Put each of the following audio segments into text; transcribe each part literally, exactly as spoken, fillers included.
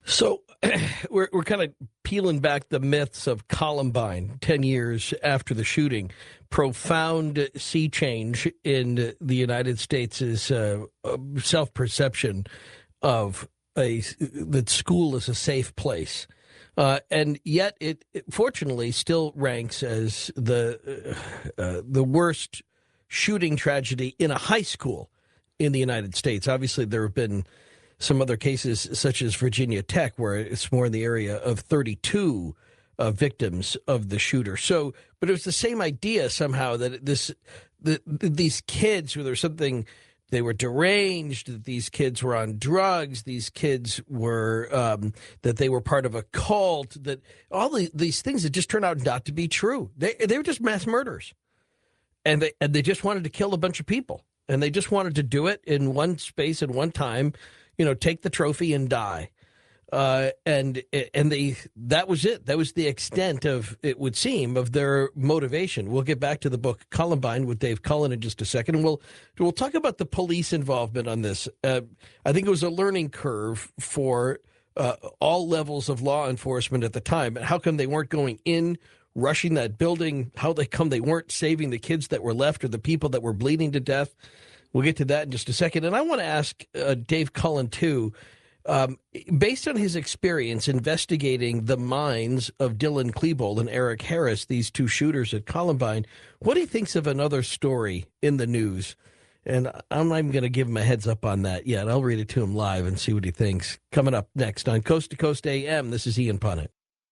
So we're we're kind of peeling back the myths of Columbine ten years after the shooting. Profound sea change in the United States' uh, self perception of a that school is a safe place. Uh, and yet, it, it fortunately still ranks as the uh, uh, the worst shooting tragedy in a high school in the United States. Obviously, there have been some other cases, such as Virginia Tech, where it's more in the area of thirty-two uh, victims of the shooter. So, but it was the same idea somehow that this, the, these kids, who there's something, they were deranged, that these kids were on drugs, these kids were, um, that they were part of a cult, that all the, these things that just turned out not to be true. They, they were just mass murderers. And they, and they just wanted to kill a bunch of people. And they just wanted to do it in one space at one time, you know, take the trophy and die. Uh, and and they that was it. That was the extent of, it would seem, of their motivation. We'll get back to the book Columbine with Dave Cullen in just a second, and we'll we'll talk about the police involvement on this. Uh, I think it was a learning curve for uh, all levels of law enforcement at the time. How come they weren't going in, rushing that building? How they come they weren't saving the kids that were left or the people that were bleeding to death? We'll get to that in just a second. And I want to ask uh, Dave Cullen, too, um, based on his experience investigating the minds of Dylan Klebold and Eric Harris, these two shooters at Columbine, what he thinks of another story in the news. And I'm not even going to give him a heads up on that yet. I'll read it to him live and see what he thinks. Coming up next on Coast to Coast A M, this is Ian Punnett.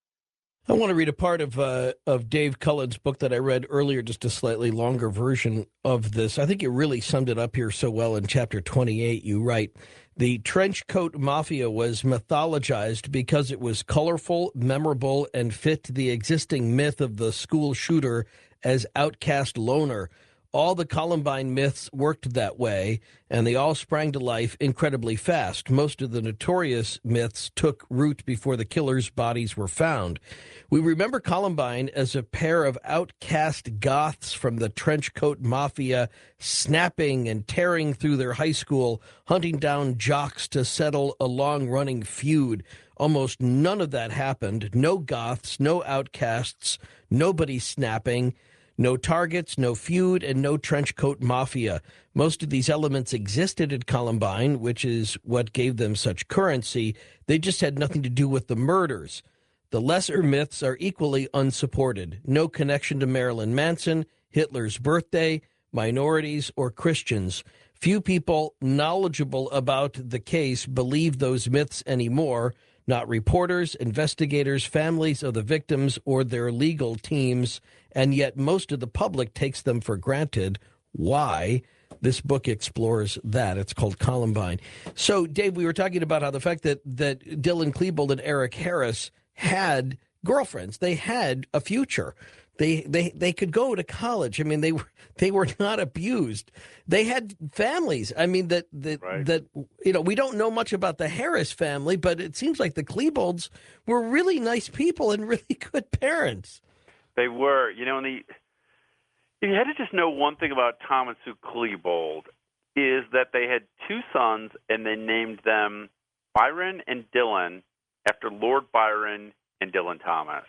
I want to read a part of uh, of Dave Cullen's book that I read earlier, just a slightly longer version of this. I think it really summed it up here so well in chapter twenty-eight. You write, the trench coat mafia was mythologized because it was colorful, memorable, and fit the existing myth of the school shooter as outcast loner. All the Columbine myths worked that way, and they all sprang to life incredibly fast. Most of the notorious myths took root before the killers' bodies were found. We remember Columbine as a pair of outcast goths from the trenchcoat mafia snapping and tearing through their high school, hunting down jocks to settle a long-running feud. Almost none of that happened. No goths, no outcasts, nobody snapping. No targets, no feud, and no trenchcoat mafia. Most of these elements existed at Columbine, which is what gave them such currency. They just had nothing to do with the murders. The lesser myths are equally unsupported. No connection to Marilyn Manson, Hitler's birthday, minorities, or Christians. Few people knowledgeable about the case believe those myths anymore. Not reporters, investigators, families of the victims, or their legal teams, and yet most of the public takes them for granted. Why? This book explores that. It's called Columbine. So, Dave, we were talking about how the fact that, that Dylan Klebold and Eric Harris had girlfriends, they had a future. They they they could go to college. I mean, they were they were not abused. They had families. I mean, that that right. that you know, we don't know much about the Harris family, but it seems like the Klebolds were really nice people and really good parents. They were, you know, and the if you had to just know one thing about Tom and Sue Klebold is that they had two sons, and they named them Byron and Dylan after Lord Byron and Dylan Thomas.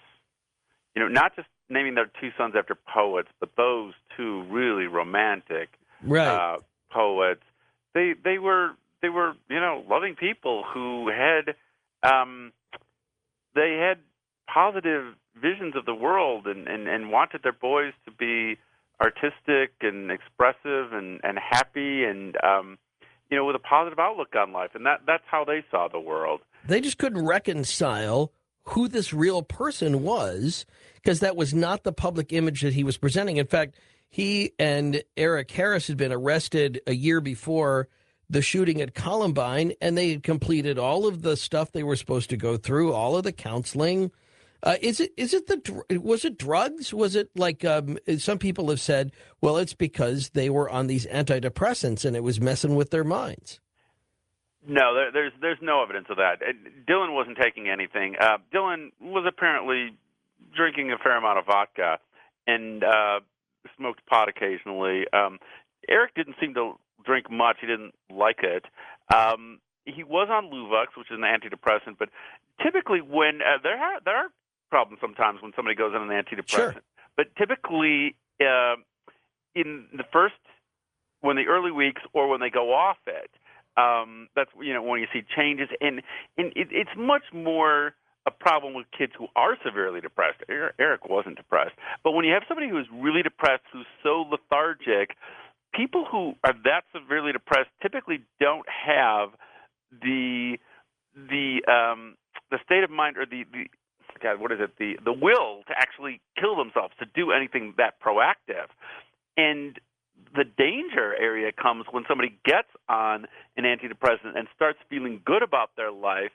You know, not just naming their two sons after poets, but those two really romantic right. uh, poets. They they were they were you know loving people who had um, they had positive visions of the world and, and, and wanted their boys to be artistic and expressive and, and happy and um, you know with a positive outlook on life, and that that's how they saw the world. They just couldn't reconcile who this real person was, because that was not the public image that he was presenting. In fact, he and Eric Harris had been arrested a year before the shooting at Columbine, and they had completed all of the stuff they were supposed to go through, all of the counseling. Uh, is it is it the was it drugs? Was it like um, some people have said? Well, it's because they were on these antidepressants and it was messing with their minds. No, there, there's there's no evidence of that. Dylan wasn't taking anything. Uh, Dylan was apparently drinking a fair amount of vodka and uh, smoked pot occasionally. Um, Eric didn't seem to drink much. He didn't like it. Um, he was on Luvox, which is an antidepressant. But typically, when uh, there are there are problems sometimes when somebody goes on an antidepressant. Sure. But typically, uh, in the first, when the early weeks or when they go off it, um, that's you know when you see changes, and and it, it's much more a problem with kids who are severely depressed. Eric wasn't depressed, but when you have somebody who is really depressed, who's so lethargic, people who are that severely depressed typically don't have the the um, the state of mind or the, the God, what is it? The the will to actually kill themselves, to do anything that proactive. And the danger area comes when somebody gets on an antidepressant and starts feeling good about their life,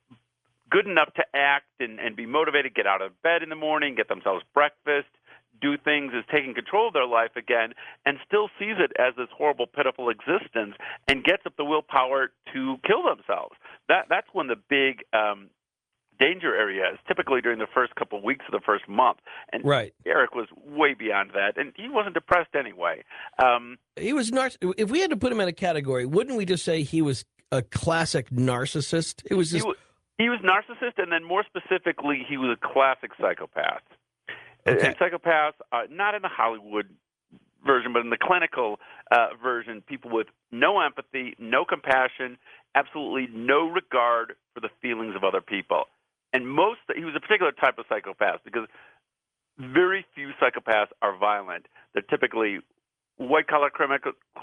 good enough to act and, and be motivated, get out of bed in the morning, get themselves breakfast, do things, is taking control of their life again, and still sees it as this horrible, pitiful existence and gets up the willpower to kill themselves. That That's when the big um, danger area is, typically during the first couple of weeks of the first month. And right. Eric was way beyond that, and he wasn't depressed anyway. Um, he was nar- If we had to put him in a category, wouldn't we just say he was a classic narcissist? It was just... He was, he was narcissist, and then more specifically, he was a classic psychopath. Okay. And psychopaths, uh, not in the Hollywood version, but in the clinical uh, version, people with no empathy, no compassion, absolutely no regard for the feelings of other people. And most, he was a particular type of psychopath because very few psychopaths are violent. They're typically white-collar crimi-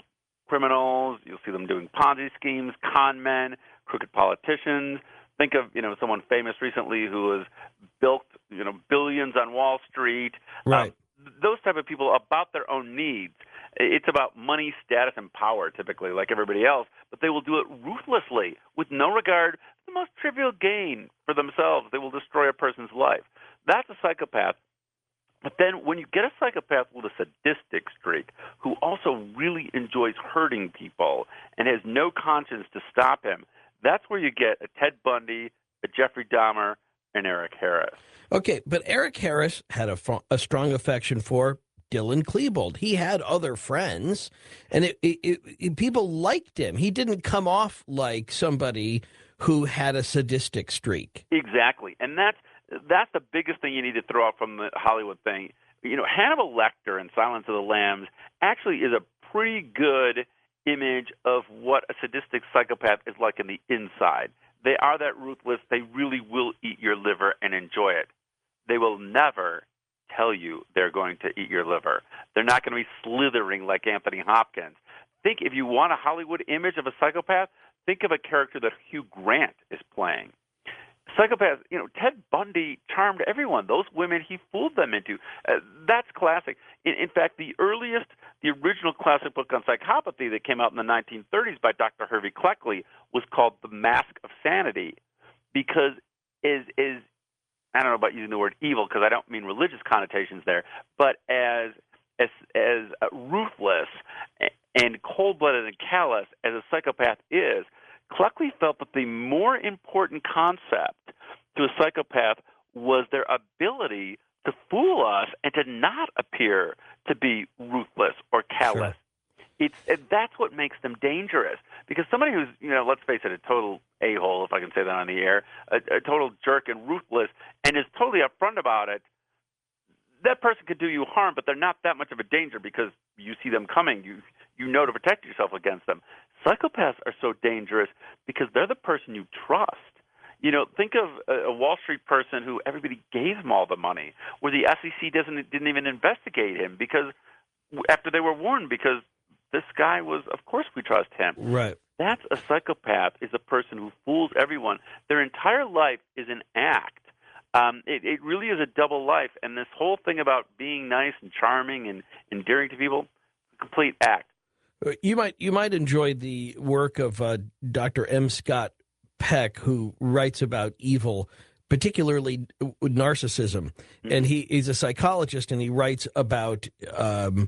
criminals. You'll see them doing Ponzi schemes, con men, crooked politicians. Think of, you know, someone famous recently who has built, you know, billions on Wall Street. Right. Um, those type of people about their own needs. It's about money, status, and power, typically, like everybody else, but they will do it ruthlessly with no regard for the most trivial gain for themselves. They will destroy a person's life. That's a psychopath. But then when you get a psychopath with a sadistic streak who also really enjoys hurting people and has no conscience to stop him, that's where you get a Ted Bundy, a Jeffrey Dahmer, and Eric Harris. Okay, but Eric Harris had a, a strong affection for Dylan Klebold. He had other friends, and it, it, it, people liked him. He didn't come off like somebody who had a sadistic streak. Exactly, and that's that's the biggest thing you need to throw out from the Hollywood thing. You know, Hannibal Lecter in Silence of the Lambs actually is a pretty good image of what a sadistic psychopath is like in the inside. They are that ruthless. They really will eat your liver and enjoy it. They will never tell you they're going to eat your liver. They're not going to be slithering like Anthony Hopkins. Think, if you want a Hollywood image of a psychopath, think of a character that Hugh Grant is playing. Psychopaths, you know, Ted Bundy charmed everyone. Those women, he fooled them into. Uh, that's classic. In, in fact, the earliest, the original classic book on psychopathy that came out in the nineteen thirties by Doctor Hervey Cleckley was called The Mask of Sanity, because is is I don't know about using the word evil because I don't mean religious connotations there, but as as as ruthless and cold-blooded and callous as a psychopath is, Cleckley felt that the more important concept to a psychopath was their ability to fool us and to not appear to be ruthless or callous. Sure. It's it, that's what makes them dangerous. Because somebody who's, you know, let's face it, a total a-hole, if I can say that on the air, a, a total jerk and ruthless, and is totally upfront about it, that person could do you harm, but they're not that much of a danger because you see them coming. You you know to protect yourself against them. Psychopaths are so dangerous because they're the person you trust. You know, think of a, a Wall Street person who everybody gave him all the money, where the S E C doesn't didn't even investigate him because after they were warned, because this guy was, of course we trust him. Right. That's a psychopath, is a person who fools everyone. Their entire life is an act. Um, it, it really is a double life, and this whole thing about being nice and charming and endearing to people, a complete act. You might you might enjoy the work of uh, Doctor M. Scott Peck, who writes about evil, particularly narcissism. Mm-hmm. And he, he's a psychologist, and he writes about um,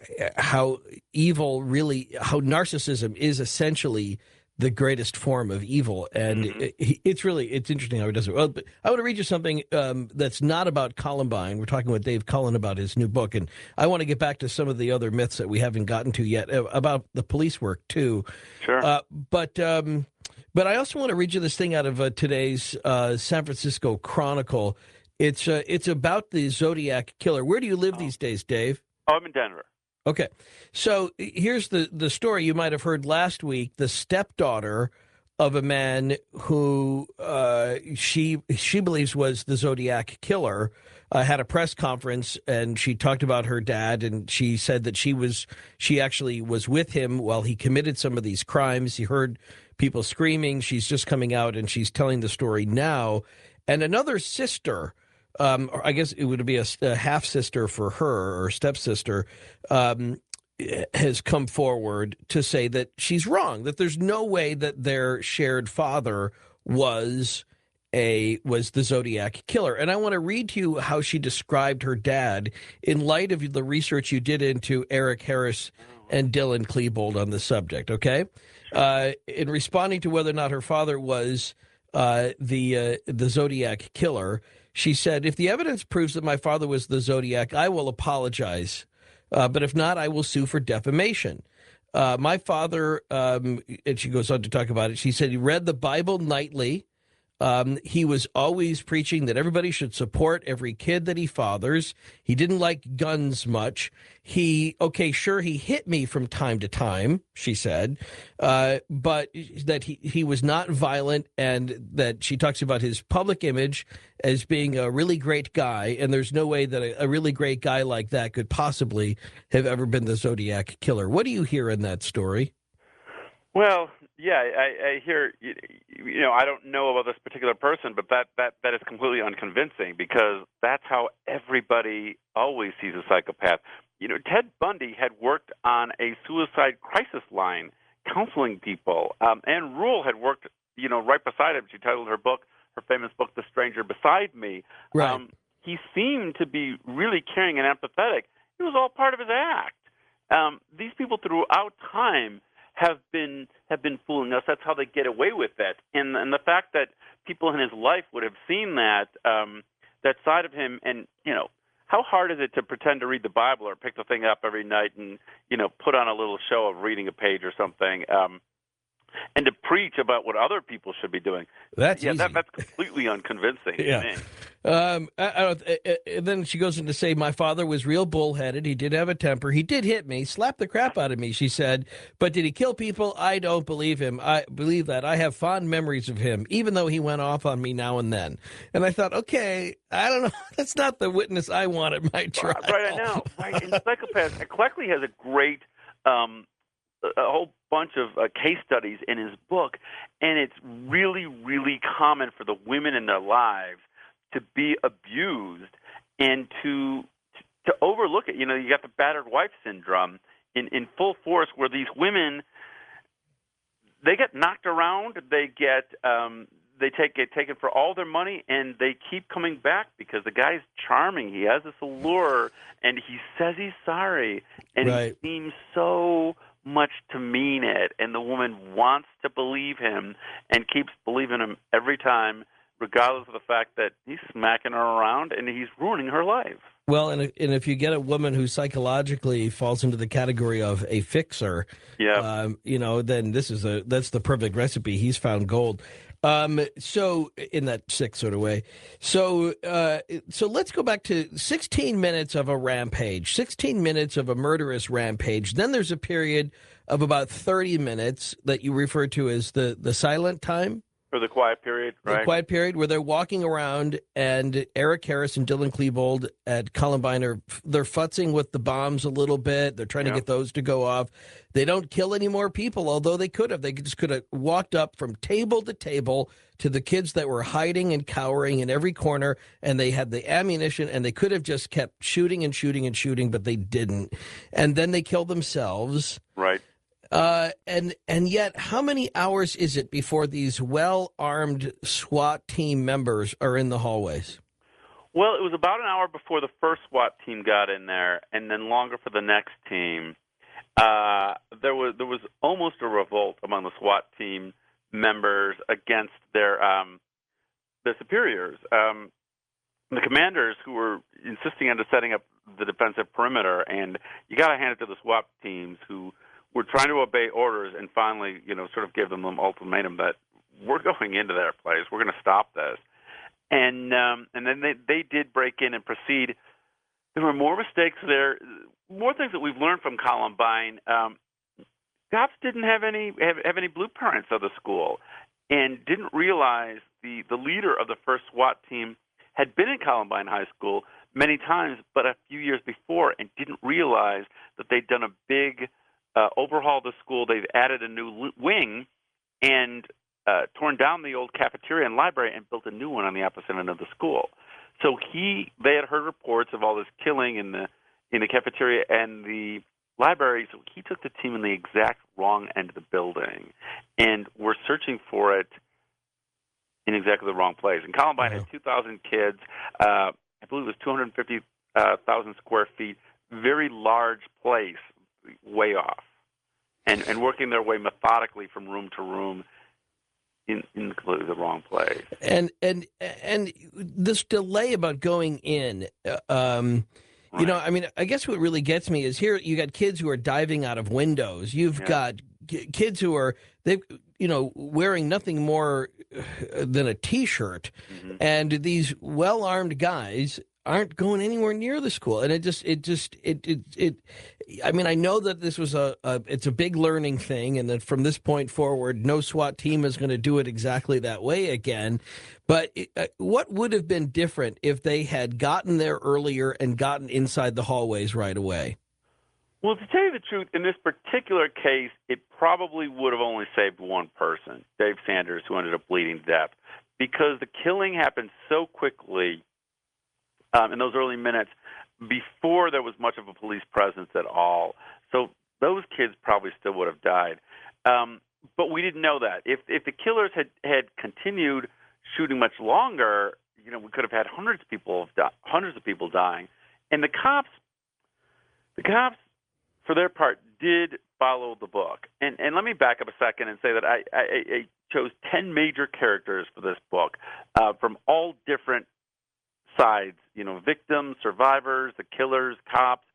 how evil really, how narcissism is essentially the greatest form of evil. And mm-hmm. it, it's really, it's interesting how he does it. Well, but I want to read you something um, that's not about Columbine. We're talking with Dave Cullen about his new book. And I want to get back to some of the other myths that we haven't gotten to yet uh, about the police work, too. Sure. Uh, but um, But I also want to read you this thing out of uh, today's uh, San Francisco Chronicle. It's uh, it's about the Zodiac killer. Where do you live Oh, these days, Dave? oh I'm in Denver. Okay, so here's the the story you might have heard last week. The stepdaughter of a man who uh, she she believes was the Zodiac killer uh, had a press conference, and she talked about her dad, and she said that she was she actually was with him while he committed some of these crimes. He heard people screaming. She's just coming out, and she's telling the story now. And another sister, um, or I guess it would be a, a half sister for her or stepsister, um, has come forward to say that she's wrong, that there's no way that their shared father was a was the Zodiac killer. And I want to read to you how she described her dad in light of the research you did into Eric Harris and Dylan Klebold on the subject. Okay, uh, in responding to whether or not her father was uh, the uh, the Zodiac killer, she said, "If the evidence proves that my father was the Zodiac, I will apologize. Uh, but if not, I will sue for defamation." Uh, my father, um, and she goes on to talk about it, she said he read the Bible nightly. Um, he was always preaching that everybody should support every kid that he fathers. He didn't like guns much. He, okay, sure, he hit me from time to time, she said, uh, but that he, he was not violent, and that she talks about his public image as being a really great guy, and there's no way that a, a really great guy like that could possibly have ever been the Zodiac killer. What do you hear in that story? Well, yeah, I, I hear. You know, I don't know about this particular person, but that, that, that is completely unconvincing, because that's how everybody always sees a psychopath. You know, Ted Bundy had worked on a suicide crisis line, counseling people. Um, Anne Rule had worked, you know, right beside him. She titled her book, her famous book, "The Stranger Beside Me." Right. Um, he seemed to be really caring and empathetic. It was all part of his act. Um, these people throughout time have been have been fooling us. That's how they get away with it. And and the fact that people in his life would have seen that um, that side of him, and you know, how hard is it to pretend to read the Bible or pick the thing up every night and you know put on a little show of reading a page or something, um, and to preach about what other people should be doing? That's yeah, easy. that, that's completely unconvincing. Yeah. To me. Um, I, I don't, uh, uh, then she goes in to say, my father was real bullheaded. He did have a temper. He did hit me, slapped the crap out of me, she said. But did he kill people? I don't believe him. I believe that. I have fond memories of him, even though he went off on me now and then. And I thought, okay, I don't know. That's not the witness I want at my trial. Right, I know. Right, and psychopaths. Cleckley has a great, um, a whole bunch of uh, case studies in his book, and it's really, really common for the women in their lives to be abused and to to overlook it. You know, you got the battered wife syndrome in, in full force, where these women, they get knocked around, they get um, they take get taken for all their money, and they keep coming back because the guy's charming. He has this allure, and he says he's sorry, and Right. he seems so much to mean it, and the woman wants to believe him and keeps believing him every time, regardless of the fact that he's smacking her around and he's ruining her life. Well, and, and if you get a woman who psychologically falls into the category of a fixer, Yeah. um, you know, then this is a that's the perfect recipe. He's found gold. Um, so in that sick sort of way. So uh, so let's go back to sixteen minutes of a rampage, sixteen minutes of a murderous rampage. Then there's a period of about thirty minutes that you refer to as the the silent time. For the quiet period, right? The quiet period where they're walking around, and Eric Harris and Dylan Klebold at Columbine are they're futzing with the bombs a little bit. They're trying Yeah. to get those to go off. They don't kill any more people, although they could have. They just could have walked up from table to table to the kids that were hiding and cowering in every corner, and they had the ammunition, and they could have just kept shooting and shooting and shooting, but they didn't. And then they killed themselves. Right. Uh, and and yet, how many hours is it before these well-armed SWAT team members are in the hallways? Well, it was about an hour before the first SWAT team got in there, and then longer for the next team. Uh, there was there was almost a revolt among the SWAT team members against their um, their superiors. Um, the commanders who were insisting on setting up the defensive perimeter, and you got to hand it to the SWAT teams who were trying to obey orders, and finally, you know, sort of gave them an ultimatum that we're going into their place. We're going to stop this. And um, and then they, they did break in and proceed. There were more mistakes there, more things that we've learned from Columbine. Um, cops didn't have any have, have any blueprints of the school, and didn't realize the, the leader of the first SWAT team had been in Columbine High School many times, but a few years before, and didn't realize that they'd done a big uh, overhaul of the school. They've added a new wing and uh, torn down the old cafeteria and library and built a new one on the opposite end of the school. So he, they had heard reports of all this killing in the in the cafeteria and the library. So he took the team in the exact wrong end of the building, and we're searching for it in exactly the wrong place. And Columbine Wow. had two thousand kids. Uh, I believe it was two hundred fifty thousand square feet. Very large place, way off, and and working their way methodically from room to room in, in completely the wrong place. And and and this delay about going in, uh, um, Right. you know, I mean, I guess what really gets me is here you got kids who are diving out of windows. You've Yeah. got k- kids who are they, you know, wearing nothing more uh, than a T-shirt, Mhm. and these well-armed guys aren't going anywhere near the school, and it just it just it it it. I mean, I know that this was a, a it's a big learning thing, and that from this point forward, no SWAT team is going to do it exactly that way again. But it, uh, what would have been different if they had gotten there earlier and gotten inside the hallways right away? Well, to tell you the truth, in this particular case, it probably would have only saved one person, Dave Sanders, who ended up bleeding to death, because the killing happened so quickly um, in those early minutes before there was much of a police presence at all. So those kids probably still would have died. Um, but we didn't know that. If if the killers had, had continued shooting much longer, you know, we could have had hundreds of people hundreds of people dying. And the cops, the cops, for their part, did follow the book. And and let me back up a second and say that I, I, I chose ten major characters for this book uh, from all different sides, you know, victims, survivors, the killers, cops,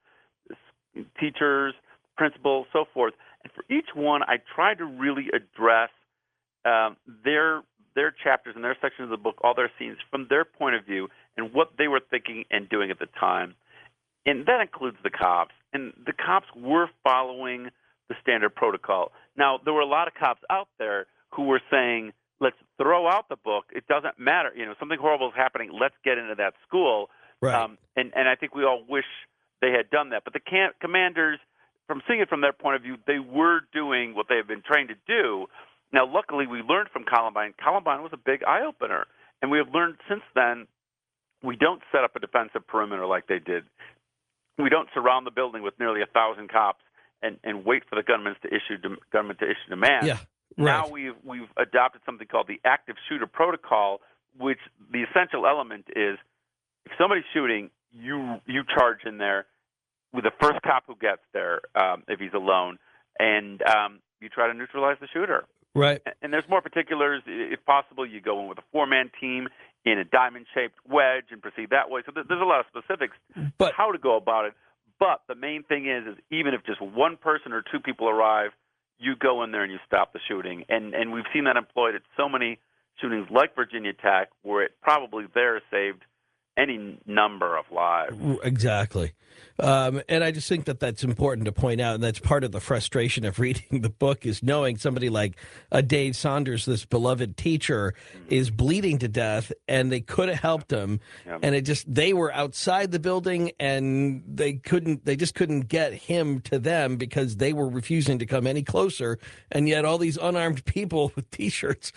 teachers, principals, so forth. And for each one, I tried to really address um, their their chapters and their sections of the book, all their scenes, from their point of view and what they were thinking and doing at the time. And that includes the cops. And the cops were following the standard protocol. Now, there were a lot of cops out there who were saying, let's throw out the book. It doesn't matter. You know, something horrible is happening. Let's get into that school. Right. Um, and, and I think we all wish they had done that. But the can- commanders, from seeing it from their point of view, they were doing what they have been trained to do. Now, luckily, we learned from Columbine. Columbine was a big eye-opener. And we have learned since then we don't set up a defensive perimeter like they did. We don't surround the building with nearly a thousand cops and, and wait for the gunmen to issue de- gunmen to issue demands. Yeah. Right. Now we've we've adopted something called the active shooter protocol, which the essential element is if somebody's shooting, you you charge in there with the first cop who gets there, um, if he's alone, and um, you try to neutralize the shooter. Right. And there's more particulars. If possible, you go in with a four-man team in a diamond-shaped wedge and proceed that way. So there's a lot of specifics But how to go about it. But the main thing is, is even if just one person or two people arrive, you go in there and you stop the shooting. And and we've seen that employed at so many shootings like Virginia Tech, where it probably there saved any number of lives. Exactly. Um, and I just think that that's important to point out. And that's part of the frustration of reading the book is knowing somebody like uh, Dave Saunders, this beloved teacher, mm-hmm. is bleeding to death and they could have helped him. Yep. And it just, they were outside the building and they couldn't, they just couldn't get him to them because they were refusing to come any closer. And yet all these unarmed people with T-shirts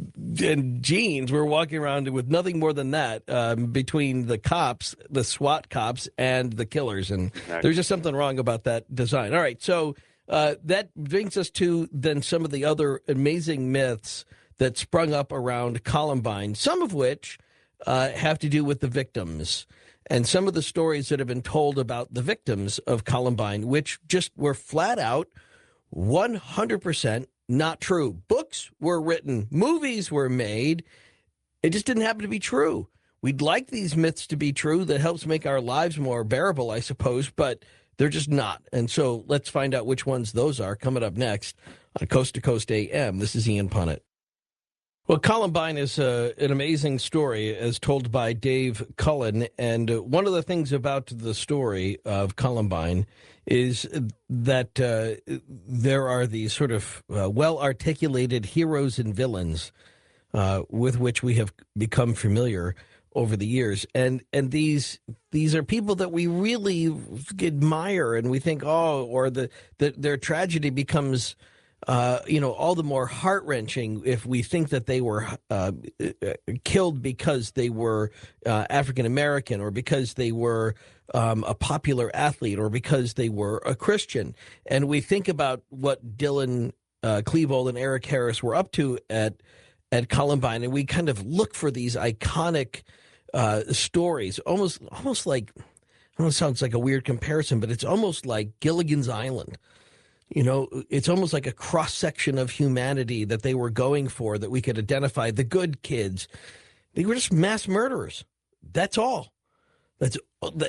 and jeans were walking around with nothing more than that um, between the cops, the SWAT cops, and the killers. And exactly. There's just something wrong about that design. All right, so uh, that brings us to then some of the other amazing myths that sprung up around Columbine, some of which uh, have to do with the victims and some of the stories that have been told about the victims of Columbine, which just were flat out one hundred percent not true. Books were written, movies were made. It just didn't happen to be true. We'd like these myths to be true. That helps make our lives more bearable, I suppose, but they're just not. And so let's find out which ones those are coming up next on Coast to Coast A M. This is Ian Punnett. Well, Columbine is uh, an amazing story as told by Dave Cullen. And uh, one of the things about the story of Columbine is that uh, there are these sort of uh, well articulated heroes and villains uh, with which we have become familiar over the years. And and these these are people that we really admire and we think, oh, or the, the their tragedy becomes uh, you know, all the more heart wrenching if we think that they were uh, killed because they were uh, African American or because they were um, a popular athlete or because they were a Christian. And we think about what Dylan uh, Klebold and Eric Harris were up to at at Columbine, and we kind of look for these iconic uh, stories, almost almost like, I know it sounds like a weird comparison, but it's almost like Gilligan's Island. You know, it's almost like a cross section of humanity that they were going for, that we could identify the good kids. They were just mass murderers. That's all. That's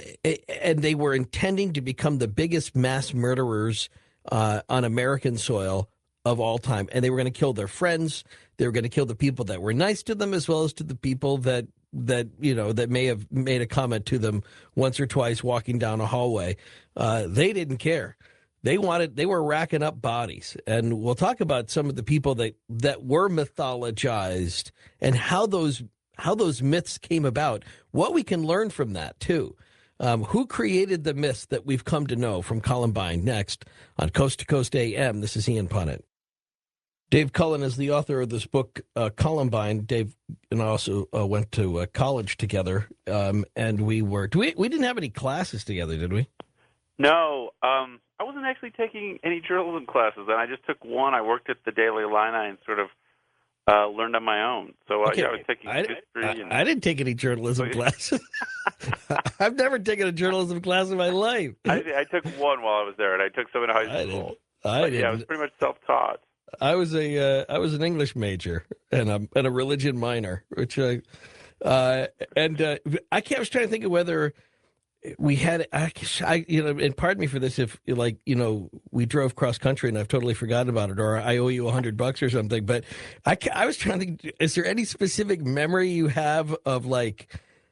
and they were intending to become the biggest mass murderers uh, on American soil of all time. And they were going to kill their friends. They were going to kill the people that were nice to them, as well as to the people that that you know that may have made a comment to them once or twice walking down a hallway. Uh, they didn't care. They wanted, they were racking up bodies. And we'll talk about some of the people that, that were mythologized and how those, how those myths came about, what we can learn from that too. Um, who created the myths that we've come to know from Columbine? Next on Coast to Coast A M, this is Ian Punnett. Dave Cullen is the author of this book, uh, Columbine. Dave and I also uh, went to uh, college together, um, and we were, do we, we didn't have any classes together, did we? No, um, I wasn't actually taking any journalism classes, and I just took one. I worked at the Daily Illini and sort of uh, learned on my own. So uh, Okay, yeah, I was taking I, history. I, and... I didn't take any journalism classes. I've never taken a journalism class in my life. I, I took one while I was there, and I took some in high I school. didn't. I but, didn't. Yeah, I was pretty much self-taught. I was a uh, I was an English major and a and a religion minor, which I uh, and uh, I, can't, I was trying to think of whether we had I, I you know and pardon me for this if like you know we drove cross country and I've totally forgotten about it, or I owe you a hundred bucks or something. But I I was trying to think, is there any specific memory you have of like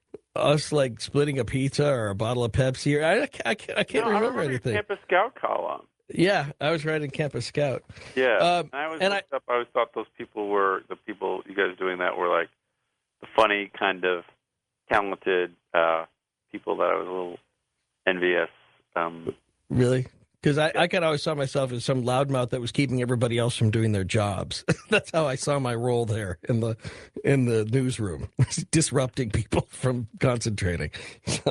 us like splitting a pizza or a bottle of Pepsi? Or I I, I can't, I can't no, remember I anything. Your Campus Scout column. Yeah, I was writing Campus Scout. Yeah, um, and I always and I, up, I always thought those people were the people you guys doing that were like the funny kind of talented uh, people that I was a little envious. Um, really? Because I, I kind of always saw myself as some loudmouth that was keeping everybody else from doing their jobs. That's how I saw my role there in the in the newsroom, disrupting people from concentrating. So,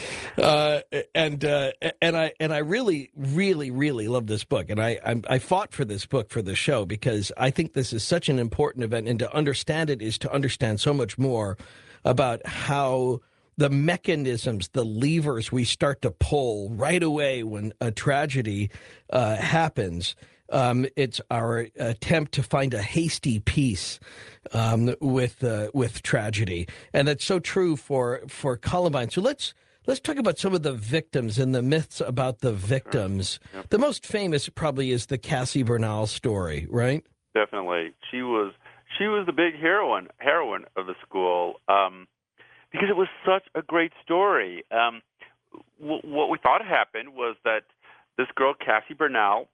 uh, and uh, and I and I really, really, really love this book, and I, I I fought for this book for the show because I think this is such an important event, and to understand it is to understand so much more about how the mechanisms, the levers we start to pull right away when a tragedy uh, happens. Um, it's our attempt to find a hasty peace um, with uh, with tragedy, and that's so true for for Columbine. So let's let's talk about some of the victims and the myths about the victims. Sure. Yep. The most famous probably is the Cassie Bernal story, right? Definitely, she was she was the big heroine heroine of the school. Um, Because it was such a great story. Um, w- what we thought happened was that this girl, Cassie Bernal,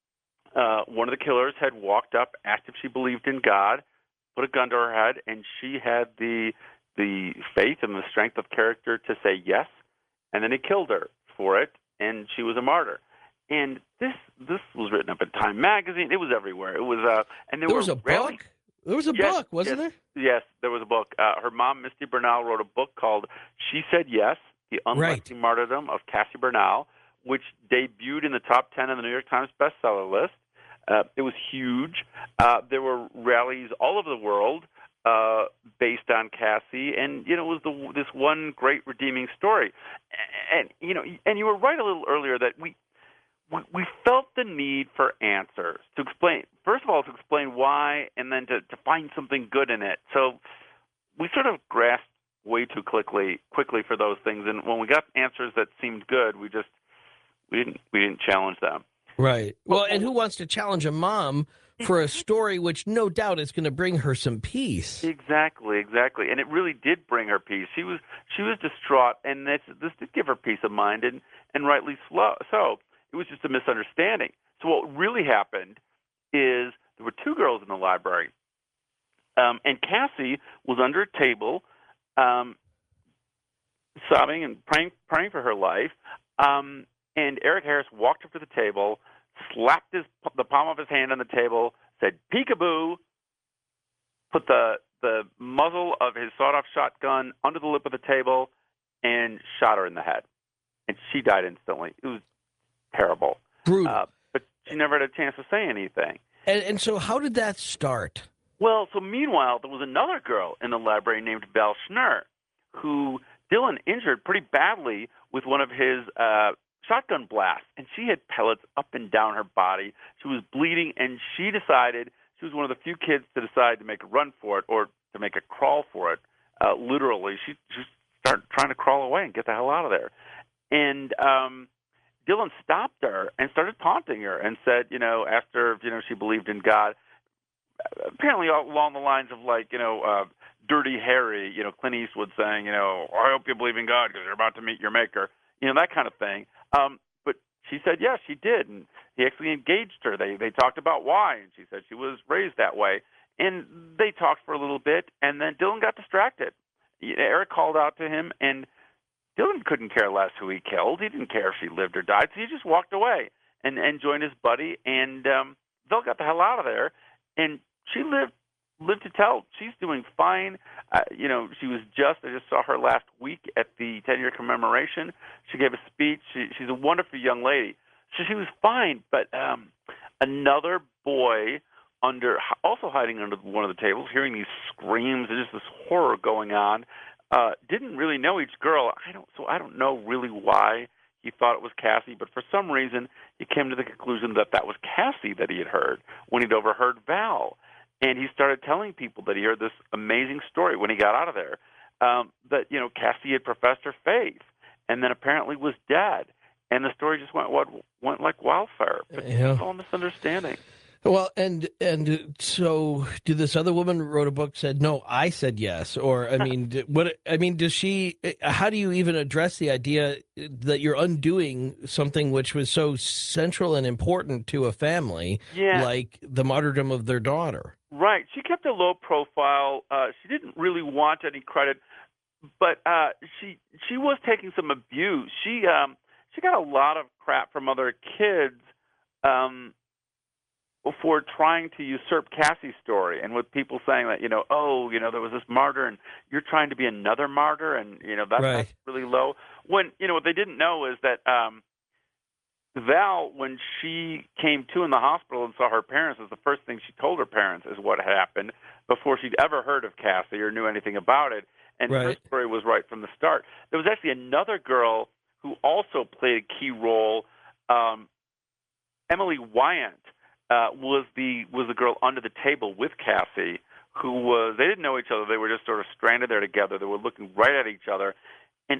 uh, one of the killers, had walked up, asked if she believed in God, put a gun to her head, and she had the the faith and the strength of character to say yes, and then he killed her for it, and she was a martyr. And this this was written up in Time magazine. It was everywhere. It was uh, and there, there were was a rallies. book. There was a yes, book, wasn't yes, there? Yes, there was a book. Uh, her mom, Misty Bernal, wrote a book called She Said Yes, The Unlikely Right. Martyrdom of Cassie Bernal, which debuted in the top ten of the New York Times bestseller list. Uh, it was huge. Uh, there were rallies all over the world uh, based on Cassie, and you know, it was the, this one great redeeming story. And, and you know, and you were right a little earlier that we we felt the need for answers to explain, first of all, to explain why, and then to, to find something good in it. So we sort of grasped way too quickly, quickly for those things. And when we got answers that seemed good, we just we didn't we didn't challenge them. Right. Well, and who wants to challenge a mom for a story which no doubt is going to bring her some peace. Exactly, exactly, and it really did bring her peace. She was she was distraught, and this this did give her peace of mind, and and rightly slow, so. It was just a misunderstanding. So what really happened is there were two girls in the library, um, and Cassie was under a table, um, sobbing and praying praying for her life. Um, and Eric Harris walked up to the table, slapped his the palm of his hand on the table, said "peekaboo," put the the muzzle of his sawed-off shotgun under the lip of the table, and shot her in the head. And she died instantly. It was terrible. Brutal. Uh, but she never had a chance to say anything. And, and so how did that start? Well, so meanwhile, there was another girl in the library named Val Schnur, who Dylan injured pretty badly with one of his uh, shotgun blasts. And she had pellets up and down her body. She was bleeding, and she decided, she was one of the few kids to decide to make a run for it or to make a crawl for it, uh, literally. She just started trying to crawl away and get the hell out of there. And um, Dylan stopped her and started taunting her and said, you know, asked her if, you know, she believed in God, apparently along the lines of like, you know, uh, Dirty Harry, you know, Clint Eastwood saying, you know, I hope you believe in God because you're about to meet your maker, you know, that kind of thing. Um, but she said, yes, she did. And he actually engaged her. They, they talked about why. And she said she was raised that way. And they talked for a little bit. And then Dylan got distracted. Eric called out to him, and Dylan couldn't care less who he killed. He didn't care if she lived or died, so he just walked away and, and joined his buddy, and um, Bill got the hell out of there. And she lived lived to tell. She's doing fine. Uh, you know, she was just, I just saw her last week at the ten-year commemoration. She gave a speech. She, she's a wonderful young lady. So she was fine, but um, another boy under, also hiding under one of the tables, hearing these screams and just this horror going on, Uh, didn't really know each girl. I don't, so I don't know really why he thought it was Cassie, but for some reason he came to the conclusion that that was Cassie that he had heard when he'd overheard Val, and he started telling people that he heard this amazing story when he got out of there, um, that you know Cassie had professed her faith, and then apparently was dead, and the story just went what went like wildfire. But Yeah. it was all a misunderstanding. Well, and and so did this other woman wrote a book said no, I said yes, or I mean, what I mean, does she? How do you even address the idea that you're undoing something which was so central and important to a family, Yeah. like the martyrdom of their daughter? Right. She kept a low profile. Uh, she didn't really want any credit, but uh, she she was taking some abuse. She um, she got a lot of crap from other kids. Um, for trying to usurp Cassie's story, and with people saying that, you know, oh, you know, there was this martyr, and you're trying to be another martyr, and, you know, that's, Right. that's really low. When, you know, what they didn't know is that um, Val, when she came to in the hospital and saw her parents, was the first thing she told her parents is what had happened before she'd ever heard of Cassie or knew anything about it. And Right. her story was right from the start. There was actually another girl who also played a key role, um, Emily Wyant. Uh, was the was the girl under the table with Cassie, who was, they didn't know each other. They were just sort of stranded there together. They were looking right at each other. And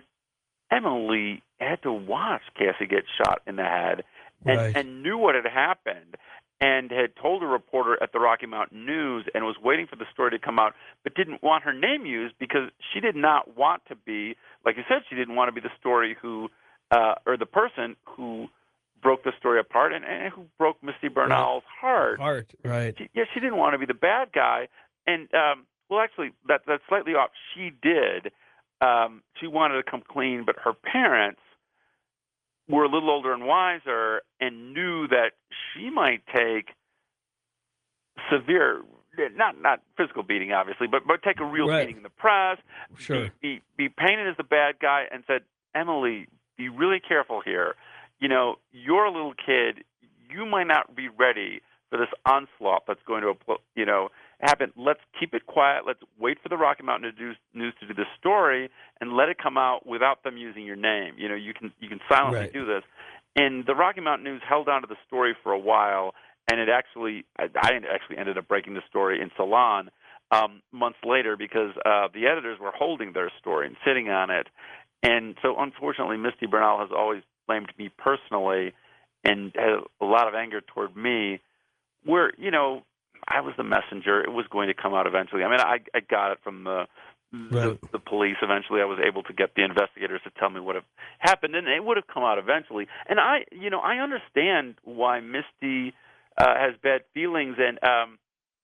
Emily had to watch Cassie get shot in the head and, Right. and knew what had happened and had told a reporter at the Rocky Mountain News and was waiting for the story to come out, but didn't want her name used because she did not want to be, like you said, she didn't want to be the story who, uh, or the person who broke the story apart and, and who broke Misty Bernal's heart. Heart, right. She, yeah, she didn't want to be the bad guy. And, um, well, actually, that, that's slightly off. She did. Um, she wanted to come clean, but her parents were a little older and wiser and knew that she might take severe, not not physical beating, obviously, but, but take a real Right. beating in the press, Sure. be, be, be painted as the bad guy, and said, Emily, be really careful here. You know, you're a little kid. You might not be ready for this onslaught that's going to, you know, happen. Let's keep it quiet. Let's wait for the Rocky Mountain News to do this story and let it come out without them using your name. You know, you can you can silently Right. do this. And the Rocky Mountain News held on to the story for a while, and it actually, I, I actually ended up breaking the story in Salon um, months later because uh, the editors were holding their story and sitting on it. And so, unfortunately, Misty Bernal has always blamed me personally and had a lot of anger toward me where, you know, I was the messenger. It was going to come out eventually. I mean, I, I got it from the, Right. the the police. Eventually, I was able to get the investigators to tell me what had happened, and it would have come out eventually. And I, you know, I understand why Misty uh, has bad feelings, and um,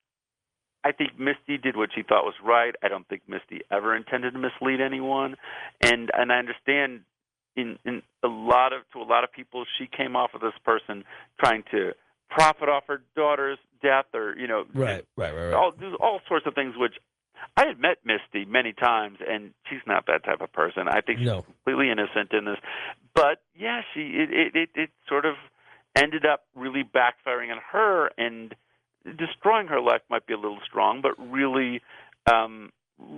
I think Misty did what she thought was right. I don't think Misty ever intended to mislead anyone, and and I understand in in a lot of to a lot of people, she came off of this person trying to profit off her daughter's death, or you know, Right, right, right, right. all do all sorts of things. Which I have met Misty many times, and she's not that type of person. I think she's No. completely innocent in this. But yeah, she it it, it, it sort of ended up really backfiring on her, and destroying her life might be a little strong, but really, um,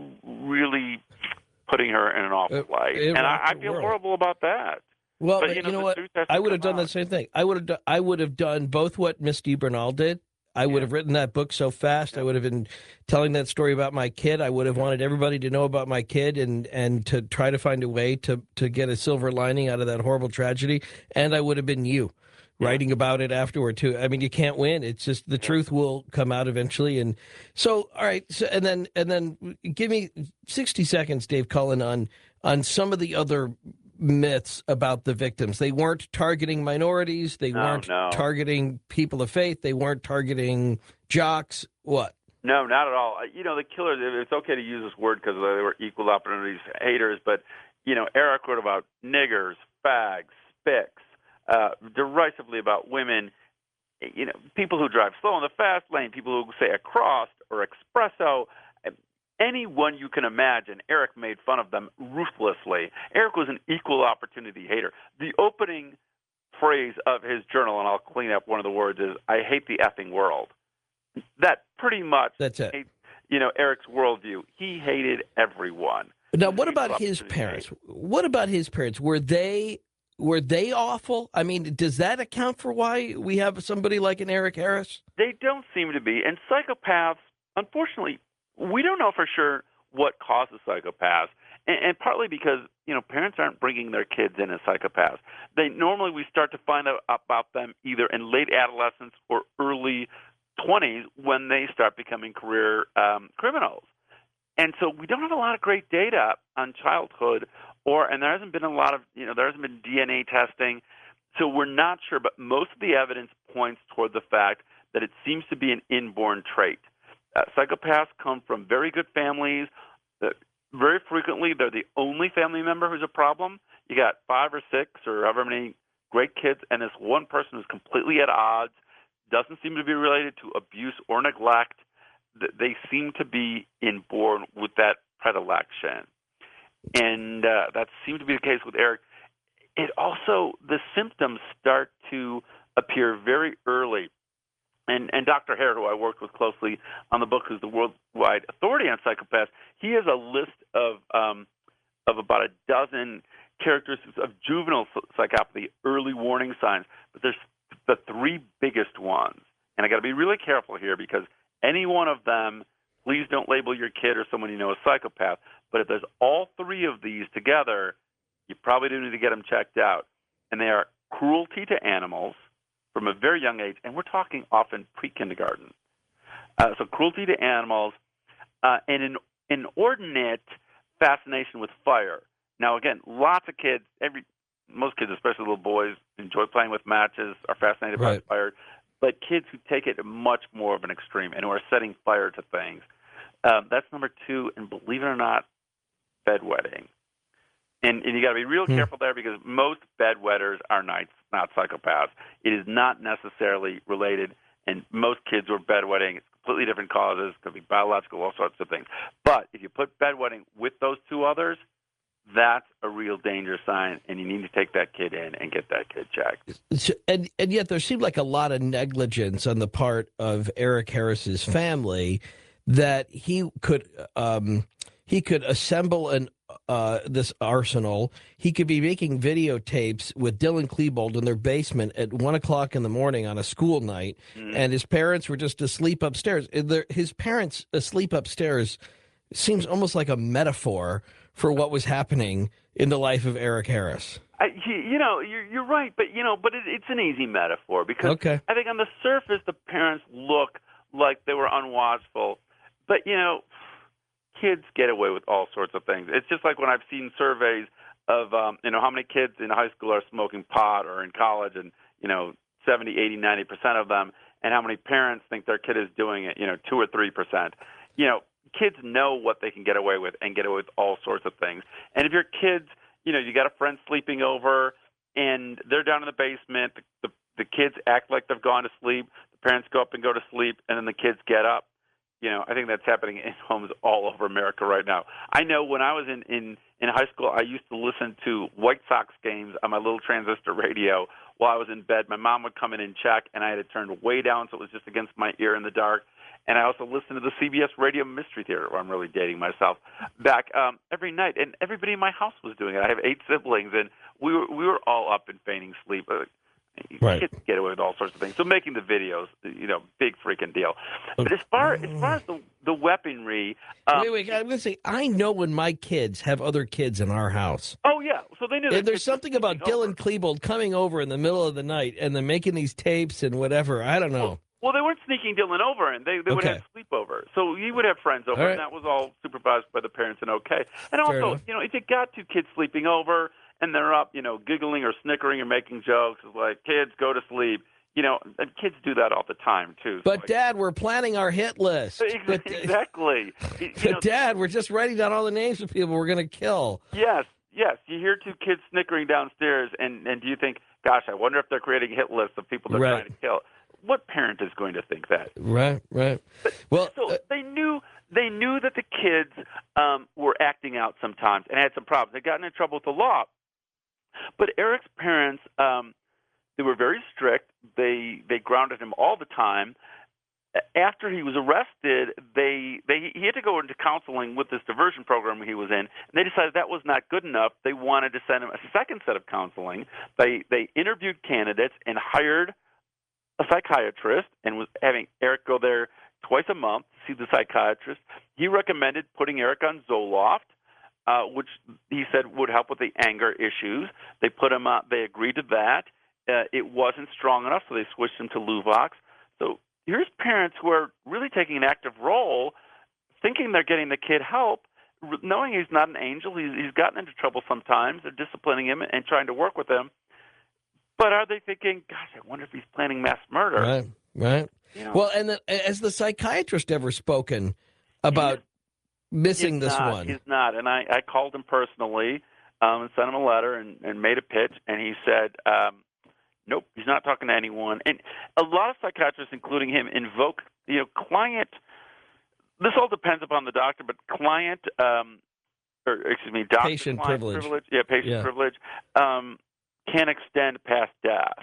really putting her in an awful It- light. it And I, rocked I the feel world. horrible about that. Well, But, but you know, you know the what? truth has to I would have come done the out. same thing. I would have. Done, I would have done both what Misty Bernal did. I would Yeah. have written that book so fast. I would have been telling that story about my kid. I would have wanted everybody to know about my kid, and and to try to find a way to to get a silver lining out of that horrible tragedy. And I would have been you, Yeah. writing about it afterward too. I mean, you can't win. It's just the truth will come out eventually. And so, all right. So, and then and then give me sixty seconds, Dave Cullen, on on some of the other myths about the victims. They weren't targeting minorities. They No, weren't no. targeting people of faith. They weren't targeting jocks. What? No, not at all. Uh, You know, the killers, it's okay to use this word because they were equal opportunities haters, but, you know, Eric wrote about niggers, fags, spics, uh, derisively about women, you know, people who drive slow in the fast lane, people who say across or espresso. Anyone you can imagine, Eric made fun of them ruthlessly. Eric was an equal opportunity hater. The opening phrase of his journal, and I'll clean up one of the words, is, "I hate the effing world." That pretty much, That's it. you know, Eric's worldview. He hated everyone. Now, He what was about equal his opportunity parents? hate. What about his parents? Were they were they awful? I mean, does that account for why we have somebody like an Eric Harris? They don't seem to be. And psychopaths, unfortunately, we don't know for sure what causes psychopaths. And, and partly because, you know, parents aren't bringing their kids in as psychopaths. They normally we start to find out about them either in late adolescence or early twenties when they start becoming career um, criminals. And so we don't have a lot of great data on childhood, or and there hasn't been a lot of, you know, there hasn't been D N A testing. So we're not sure, but most of the evidence points toward the fact that it seems to be an inborn trait. Uh, psychopaths come from very good families. Uh, very frequently, they're the only family member who's a problem. You got five or six or however many great kids, and this one person who's completely at odds, doesn't seem to be related to abuse or neglect. They seem to be inborn with that predilection. And uh, that seemed to be the case with Eric. It also, the symptoms start to appear very early. And, and Doctor Hare, who I worked with closely on the book, who's the worldwide authority on psychopaths, he has a list of um, of about a dozen characteristics of juvenile psychopathy, early warning signs. But there's the three biggest ones. And I got to be really careful here because any one of them, please don't label your kid or someone you know a psychopath. But if there's all three of these together, you probably do need to get them checked out. And they are cruelty to animals from a very young age, and we're talking often pre-kindergarten. Uh, so cruelty to animals, uh, and an inordinate fascination with fire. Now, again, lots of kids, every most kids, especially little boys, enjoy playing with matches, are fascinated Right. by fire. But kids who take it much more of an extreme and who are setting fire to things, um, that's number two. And believe it or not, bedwetting. And, and you got to be real Hmm. careful there because most bedwetters are not, not psychopaths. It is not necessarily related, and most kids who are bedwetting, it's completely different causes. It could be biological, all sorts of things. But if you put bedwetting with those two others, that's a real danger sign, and you need to take that kid in and get that kid checked. So, and and yet there seemed like a lot of negligence on the part of Eric Harris's family that he could um, he could assemble an uh, this arsenal. He could be making videotapes with Dylan Klebold in their basement at one o'clock in the morning on a school night, Mm. and his parents were just asleep upstairs. They're- His parents asleep upstairs seems almost like a metaphor for what was happening in the life of Eric Harris. I, you, you know, you're, you're right, but you know, but it, it's an easy metaphor because Okay. I think on the surface the parents look like they were unwatchful, but you know, kids get away with all sorts of things. It's just like when I've seen surveys of um, you know how many kids in high school are smoking pot or in college, and you know, seventy, eighty, ninety percent of them, and how many parents think their kid is doing it, you know, two or three percent. You know, kids know what they can get away with and get away with all sorts of things. And if your kids, you know, you got a friend sleeping over and they're down in the basement, the, the, the kids act like they've gone to sleep, the parents go up and go to sleep, and then the kids get up. You know, I think that's happening in homes all over America right now. I know when I was in, in, in high school, I used to listen to White Sox games on my little transistor radio while I was in bed. My mom would come in and check, and I had it turned way down so it was just against my ear in the dark. And I also listened to the C B S Radio Mystery Theater, where I'm really dating myself, back um, every night. And everybody in my house was doing it. I have eight siblings, and we were we were all up and feigning sleep. Uh, Right. Kids get away with all sorts of things. So making the videos, you know, big freaking deal. But as far as far as the the weaponry, um, wait, wait. I'm going to say, I know when my kids have other kids in our house. oh yeah, so they knew. And that there's kids were something about sleeping over. Dylan Klebold coming over in the middle of the night and then making these tapes and whatever. I don't know. Well, they weren't sneaking Dylan over, and they, they would Okay. have sleepover. So he would have friends over, All right. and that was all supervised by the parents and okay. And Fair also, enough. you know, if you got two kids sleeping over and they're up, you know, giggling or snickering or making jokes, it's like, kids, go to sleep. You know, and kids do that all the time, too. So But, like, Dad, we're planning our hit list. ex- But, exactly. You but know, Dad, we're just writing down all the names of people we're going to kill. yes, yes. You hear two kids snickering downstairs, and, and do you think, gosh, I wonder if they're creating hit lists of people they're Right. trying to kill? What parent is going to think that? Right, right. Well, So uh, they knew they knew that the kids um, were acting out sometimes and had some problems. They got into trouble with the law. But Eric's parents, um, they were very strict. They they grounded him all the time. After he was arrested, they they he had to go into counseling with this diversion program he was in, and they decided that was not good enough. They wanted to send him a second set of counseling. They they interviewed candidates and hired a psychiatrist and was having Eric go there twice a month to see the psychiatrist. He recommended putting Eric on Zoloft, uh, which he said would help with the anger issues. They put him on. They agreed to that. Uh, it wasn't strong enough, so they switched him to Luvox. So here's parents who are really taking an active role, thinking they're getting the kid help, knowing he's not an angel. He's, he's gotten into trouble sometimes. They're disciplining him and trying to work with him. But are they thinking, gosh, I wonder if he's planning mass murder? right, right. You know, Well, and the, has the psychiatrist ever spoken about missing he's this not, one? He's not. And I, I called him personally um, and sent him a letter and, and made a pitch, and he said, um, nope, he's not talking to anyone. And a lot of psychiatrists, including him, invoke, you know, client, this all depends upon the doctor, but client, um, or excuse me, doctor Patient client privilege. Yeah, patient Yeah. privilege um, can extend past death.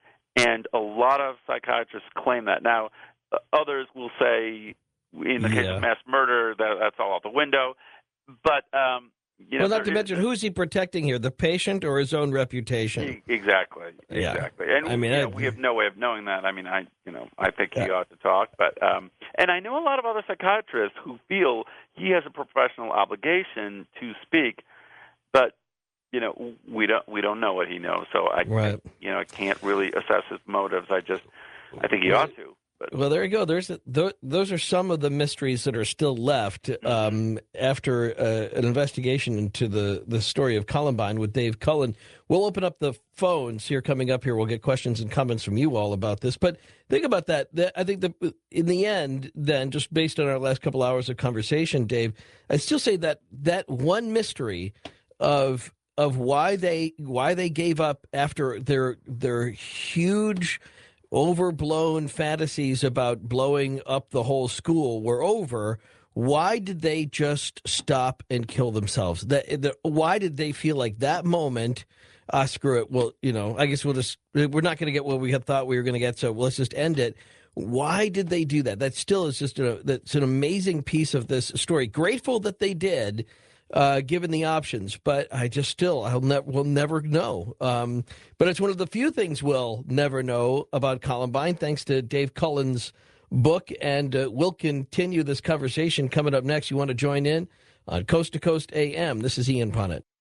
And a lot of psychiatrists claim that. Now, uh, others will say, in the case Yeah. of mass murder, that, that's all out the window. But, um, you know, Well, not to there is- mention, who's he protecting here, the patient or his own reputation? E- Exactly. Yeah. Exactly. And I mean, you know, I- we have no way of knowing that. I mean, I you know, I think he Yeah. ought to talk, but um and I know a lot of other psychiatrists who feel he has a professional obligation to speak, but you know, we don't we don't know what he knows. So I Right. you know, I can't really assess his motives. I just I think he ought to. But Well, there you go. There's th- those are some of the mysteries that are still left um, after uh, an investigation into the, the story of Columbine with Dave Cullen. We'll open up the phones here coming up here. We'll get questions and comments from you all about this. But think about that. that I think that in the end, then, just based on our last couple hours of conversation, Dave, I still say that that one mystery of of why they why they gave up after their their huge overblown fantasies about blowing up the whole school were over. Why did they just stop and kill themselves? That the, why did they feel like that moment? Ah, screw it. Well, you know, I guess we'll just we're not going to get what we had thought we were going to get, so let's just end it. Why did they do that? That still is just a that's an amazing piece of this story. Grateful that they did. Uh, given the options, but I just still I'll never we'll never know. Um, but it's one of the few things we'll never know about Columbine, thanks to Dave Cullen's book. And uh, we'll continue this conversation coming up next. You want to join in on Coast to Coast A M? This is Ian Punnett.